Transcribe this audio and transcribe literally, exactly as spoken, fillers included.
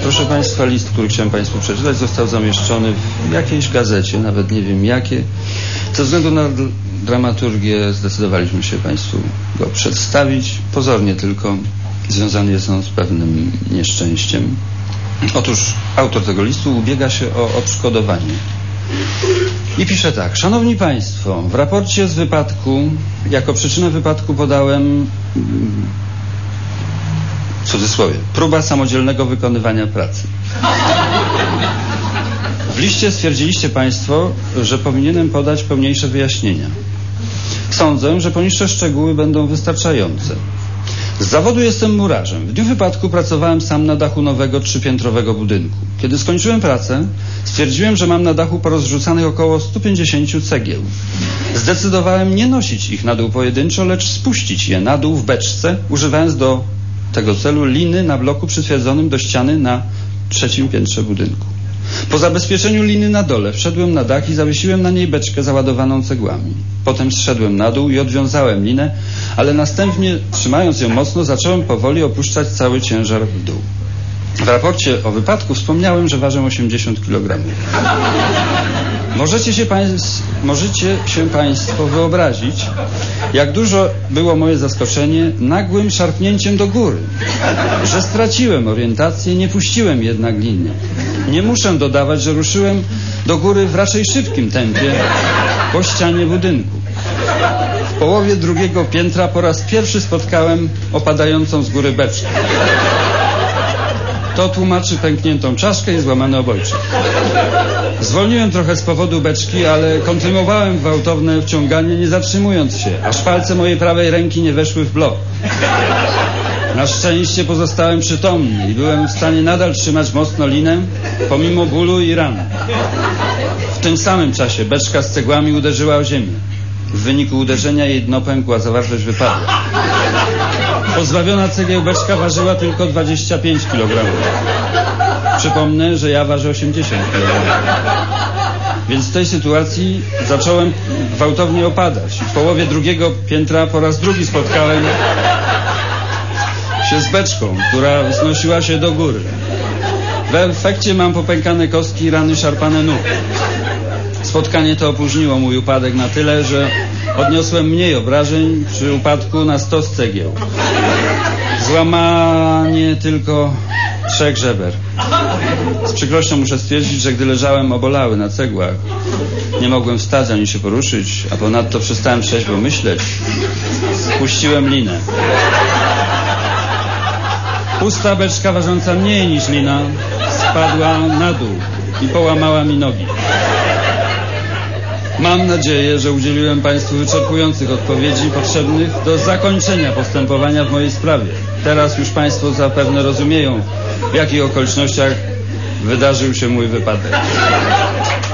Proszę Państwa, list, który chciałem Państwu przeczytać, został zamieszczony w jakiejś gazecie, nawet nie wiem jakie. Ze względu na dramaturgię zdecydowaliśmy się Państwu go przedstawić. Pozornie tylko związany jest on z pewnym nieszczęściem. Otóż autor tego listu ubiega się o odszkodowanie. I pisze tak. Szanowni Państwo, w raporcie z wypadku, jako przyczynę wypadku podałem, w cudzysłowie, próba samodzielnego wykonywania pracy. W liście stwierdziliście Państwo, że powinienem podać pełniejsze wyjaśnienia. Sądzę, że poniższe szczegóły będą wystarczające. Z zawodu jestem murarzem. W dniu wypadku pracowałem sam na dachu nowego trzypiętrowego budynku. Kiedy skończyłem pracę, stwierdziłem, że mam na dachu porozrzucanych około stu pięćdziesięciu cegieł. Zdecydowałem nie nosić ich na dół pojedynczo, lecz spuścić je na dół w beczce, używając do tego celu liny na bloku przytwierdzonym do ściany na trzecim piętrze budynku. Po zabezpieczeniu liny na dole wszedłem na dach i zawiesiłem na niej beczkę załadowaną cegłami. Potem zszedłem na dół i odwiązałem linę, ale następnie, trzymając ją mocno, zacząłem powoli opuszczać cały ciężar w dół. W raporcie o wypadku wspomniałem, że ważę osiemdziesiąt kilogramów. Możecie się, państw, możecie się Państwo wyobrazić, jak dużo było moje zaskoczenie nagłym szarpnięciem do góry, że straciłem orientację, nie puściłem jednak liny. Nie muszę dodawać, że ruszyłem do góry w raczej szybkim tempie po ścianie budynku. W połowie drugiego piętra po raz pierwszy spotkałem opadającą z góry beczkę. To tłumaczy pękniętą czaszkę i złamany obojczyk. Zwolniłem trochę z powodu beczki, ale kontynuowałem gwałtowne wciąganie, nie zatrzymując się, aż palce mojej prawej ręki nie weszły w blok. Na szczęście pozostałem przytomny i byłem w stanie nadal trzymać mocno linę, pomimo bólu i ran. W tym samym czasie beczka z cegłami uderzyła o ziemię. W wyniku uderzenia jej dno pękło, a zawartość wypadła. Pozbawiona cegieł beczka ważyła tylko dwadzieścia pięć kilogramów. Przypomnę, że ja ważę osiemdziesiąt kilogramów. Więc w tej sytuacji zacząłem gwałtownie opadać. W połowie drugiego piętra po raz drugi spotkałem się z beczką, która wznosiła się do góry. W efekcie mam popękane kostki i rany szarpane nóg. Spotkanie to opóźniło mój upadek na tyle, że odniosłem mniej obrażeń przy upadku na stos cegieł. Złamanie tylko trzech żeber. Z przykrością muszę stwierdzić, że gdy leżałem obolały na cegłach, nie mogłem wstać ani się poruszyć, a ponadto przestałem trzeźwo myśleć. Puściłem linę. Pusta beczka ważąca mniej niż lina spadła na dół i połamała mi nogi. Mam nadzieję, że udzieliłem Państwu wyczerpujących odpowiedzi potrzebnych do zakończenia postępowania w mojej sprawie. Teraz już Państwo zapewne rozumieją, w jakich okolicznościach wydarzył się mój wypadek.